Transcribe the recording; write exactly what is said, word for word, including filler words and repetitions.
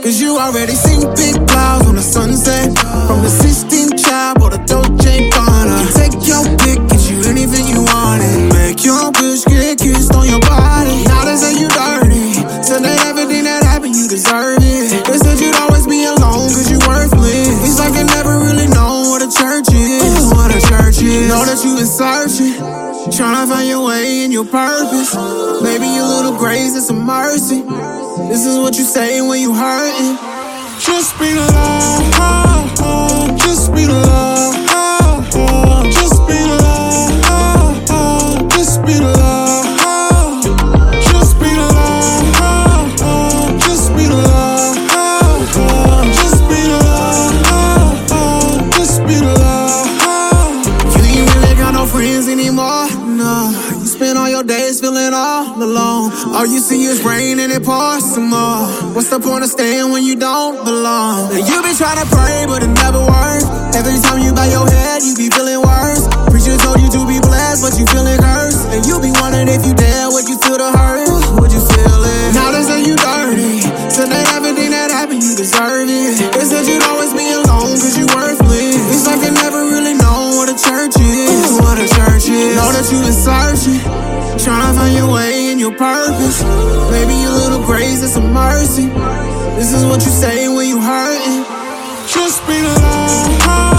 Cause you already seen big clouds on the sunset. From the Sistine Chapel or the Dolce Gabbana. You take your pick, get you anything you want it. Make your bitch get kissed on your body. Now they say you dirty, so that everything that happened you deserve it. They said you'd always be alone cause you worthless. It's like I never really know what a church is. What a church is. Know that you been searching, tryna find your way and your purpose. Maybe a little grace and some mercy. This is what you say when you hurting. Just be the love, just be the love, just be the love, just be the love, just be the love, just be the love, just be the love, just be the love. You ain't really got no friends anymore, no. You spend all your days feeling all alone. All you see is rain and it pours some more. What's the point of staying when you don't belong? And you been trying to pray, but it never works. Every time you bow your head, you be feeling worse. Preacher told you to be blessed, but you feeling cursed. And you be wondering if you dare, would you feel the hurt? Would you feel it? Now they say you dirty, so that everything that happened, you deserve it. They said you'd always be alone, cause you worthless. It's like I never really know what a church is. What a church is. Know that you been searching, tryna find your way and your purpose. Maybe a little grace and some mercy. This is what you say when you hurting. Just be the love.